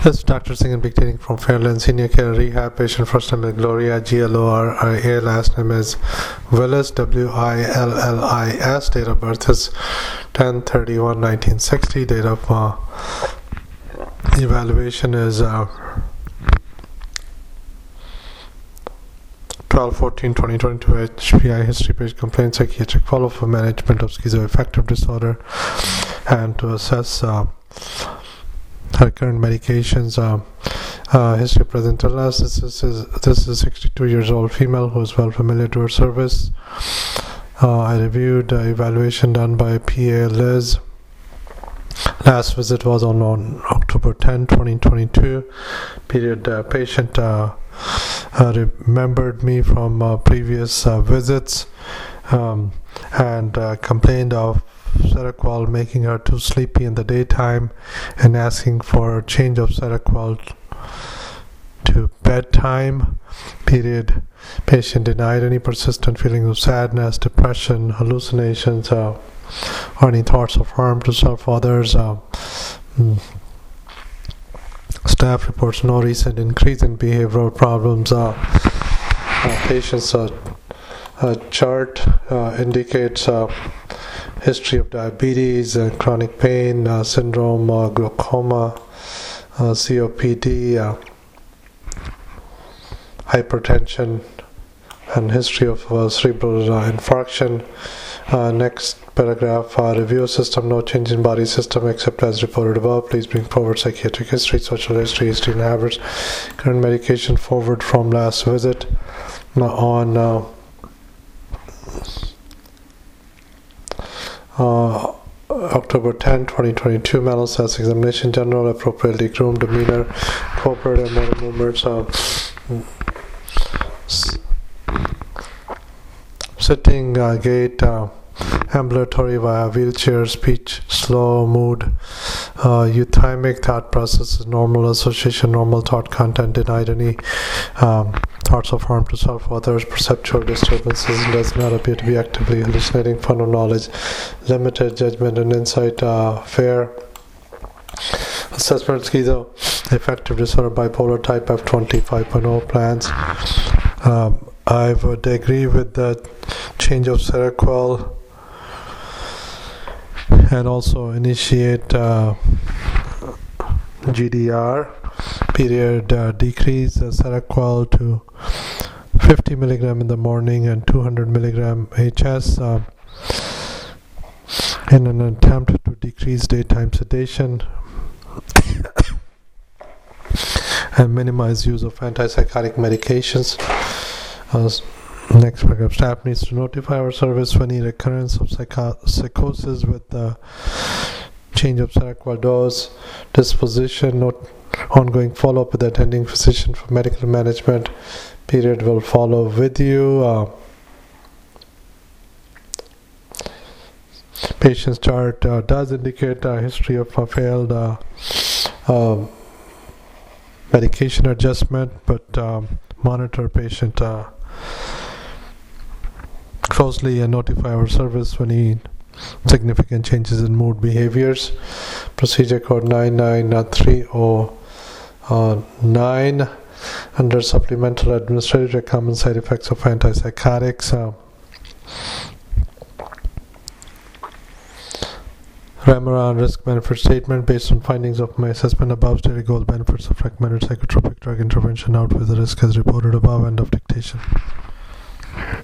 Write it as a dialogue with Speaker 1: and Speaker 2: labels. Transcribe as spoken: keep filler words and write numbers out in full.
Speaker 1: This is Doctor Singh dictating from Fairland Senior Care Rehab. Patient first name is Gloria, G L O R I A. Last name is Willis, W I L L I S. Date of birth is ten thirty-one nineteen sixty. Date of uh, evaluation is uh, twelve fourteen twenty twenty-two. H P I history page complaint, psychiatric follow-up for management of schizoaffective disorder and to assess uh, her current medications. Uh, uh, history present illness. This is, is this is a sixty-two years old female who is well familiar to her service. Uh, I reviewed uh, evaluation done by P A Liz. Last visit was on, on October tenth twenty twenty-two. Period. Uh, patient uh, uh, remembered me from uh, previous uh, visits um, and uh, complained of Seroquel making her too sleepy in the daytime and asking for a change of Seroquel to bedtime. Period. Patient denied any persistent feelings of sadness, depression, hallucinations, uh, or any thoughts of harm to self or others. Uh, mm. Staff reports no recent increase in behavioral problems. Uh, uh, patient's uh, uh, chart uh, indicates uh, history of diabetes, uh, chronic pain, uh, syndrome, uh, glaucoma, uh, C O P D, uh, hypertension, and history of uh, cerebral uh, infarction. Uh, next paragraph, uh, review system, no change in body system except as reported above. Please bring forward psychiatric history, social history, history and habits. Current medication forward from last visit. Now on uh, Uh, October tenth twenty twenty-two, mental status examination, general, appropriately groomed, demeanor, cooperative motor movements, uh, s- sitting uh, gait, uh, ambulatory via wheelchair, speech slow, mood, uh, euthymic, thought process is normal, association normal, thought content denied any um, thoughts of harm to self or others, perceptual disturbances, does not appear to be actively hallucinating, fun of knowledge, limited judgment and insight, uh, fair assessment, schizoaffective disorder, bipolar type, F twenty-five point oh plans. Um, I would agree with the change of Seroquel and also initiate uh, G D R. Period. Uh, decrease uh, Seroquel to fifty milligram in the morning and two hundred milligram H S uh, in an attempt to decrease daytime sedation and minimize use of antipsychotic medications. Uh, next paragraph, staff needs to notify our service for any recurrence of psycho- psychosis with the change of Seroquel dose, disposition, note ongoing follow-up with the attending physician for medical management. Period will follow with you. Uh, patient's chart uh, does indicate a history of a failed uh, uh, medication adjustment, but um, monitor patient uh, closely and notify our service when he significant changes in mood behaviors. Procedure code nine nine three oh nine. Under supplemental administrative common side effects of antipsychotics. Uh, Remeron risk benefit statement based on findings of my assessment above stated goal benefits of recommended psychotropic drug intervention out with the risk as reported above. End of dictation.